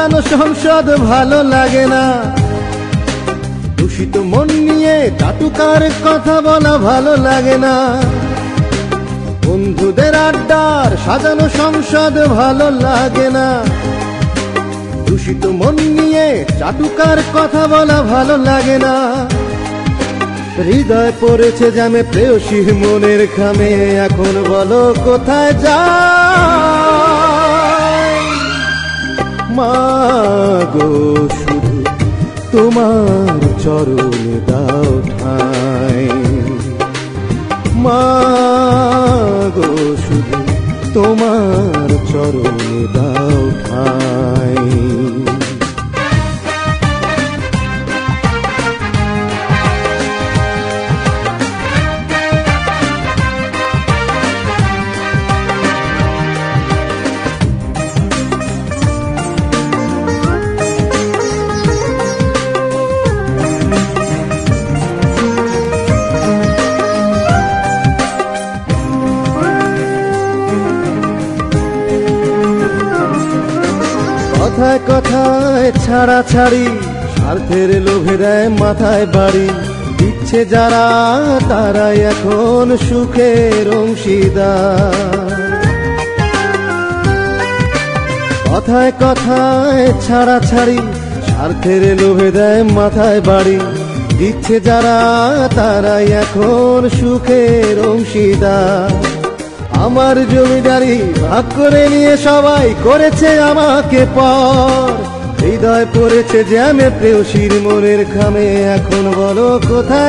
সাজানো সংসদ ভালো লাগে না, দূষিত মন নিয়ে চাটুকার কথা বলা ভালো লাগে না, বন্ধুদের আড্ডার সাজানো সংসদ ভালো লাগে না, দূষিত মন নিয়ে চাটুকার কথা বলা ভালো লাগে না। হৃদয় পড়েছে জ্যামে প্রেয়সীর মনের খামে, এখন বলো কোথায় যাই। মা গো শুধু তোমার চরণে দাও ঠাঁই, মা গো শুধু তোমার চরণে দাও ঠাঁই। কথায় কথায় ছাড়াছাড়ি, স্বার্থের লোভে দেয় মাথায় বাড়ি, দিচ্ছে যারা তারাই এখন সুখের অংশীদার। কথায় কথায় ছাড়াছাড়ি, স্বার্থের লোভে দেয় মাথায় বাড়ি, দিচ্ছে যারা তারাই এখন সুখের অংশীদার। আমার জমিদারি ভাগ করে নিয়ে সবাই করেছে আমাকে পর, হৃদয় পড়েছে জ্যামে প্রেয়সীর মনের খামে, এখন বলো কোথায়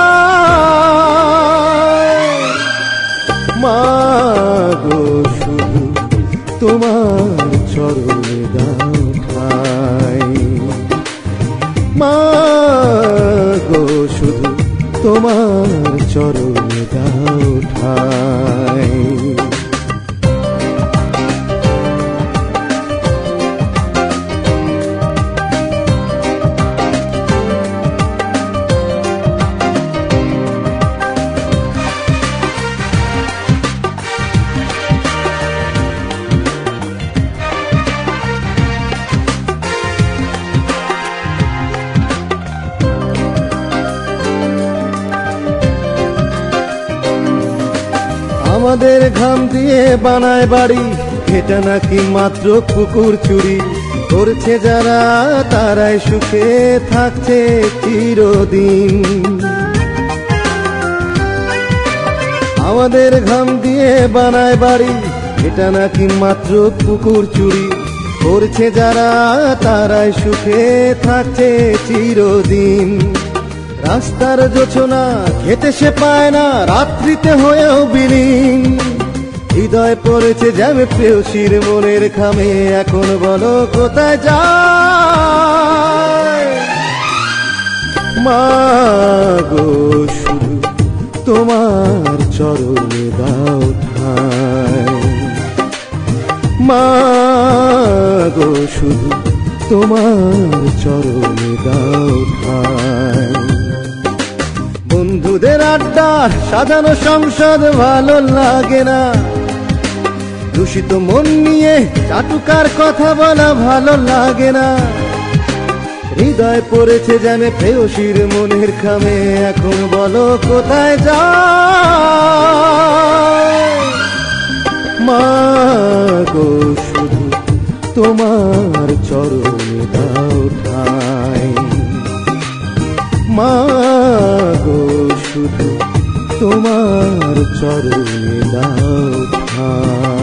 যাই। মা গো শুধু তোমার চরণে দাও ঠাঁই, মা গো শুধু তোমার চরণে দাও ঠাঁই। আমাদের ঘাম দিয়ে বানায় বাড়ি, এটা নাকি মাত্র কুকুর চুরি, করছে যারা তারাই সুখে থাকছে চিরদিন। আমাদের ঘাম দিয়ে বানায় বাড়ি, এটা নাকি মাত্র কুকুর চুরি, করছে যারা তারাই সুখে থাকছে চিরদিন। রাস্তার জোছনা খেতে সে পায় না, রাত্রিতে হয়েও বিলীন, হৃদয় পড়েছে জ্যামে প্রেয়সীর মনের খামে, এখন বলো কোথায় যাই। মা গো শুধু তোমার চরণে দাও ঠাঁই, মা গো শুধু তোমার চরণে দাও ঠাঁই। বন্ধুদের আড্ডার সাজানো সংসদ ভালো লাগে না, দূষিত মন নিয়ে চাটুকার কথা বলা ভালো লাগে না, হৃদয় পড়েছে জ্যামে প্রেয়সীর মনের খামে, এখন বলো কোথায় যাই। মা গো শুধু তোমার চরণে দাও ঠাঁই, মা গো শুধু তোমার চরণে দাও ঠাঁই।